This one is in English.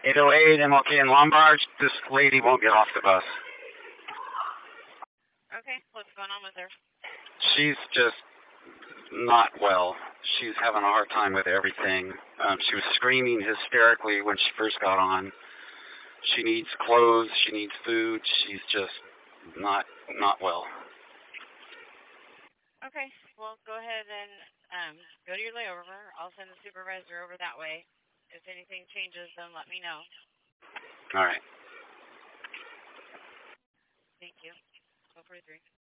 808 MLK in Lombard. This lady won't get off the bus. Okay, what's going on with her? She's just not well. She's having a hard time with everything. She was screaming hysterically when she first got on. She needs clothes. She needs food. She's just not well. Okay, well, go ahead and go to your layover. I'll send the supervisor over that way. If anything changes, then let me know. All right. Thank you. 443.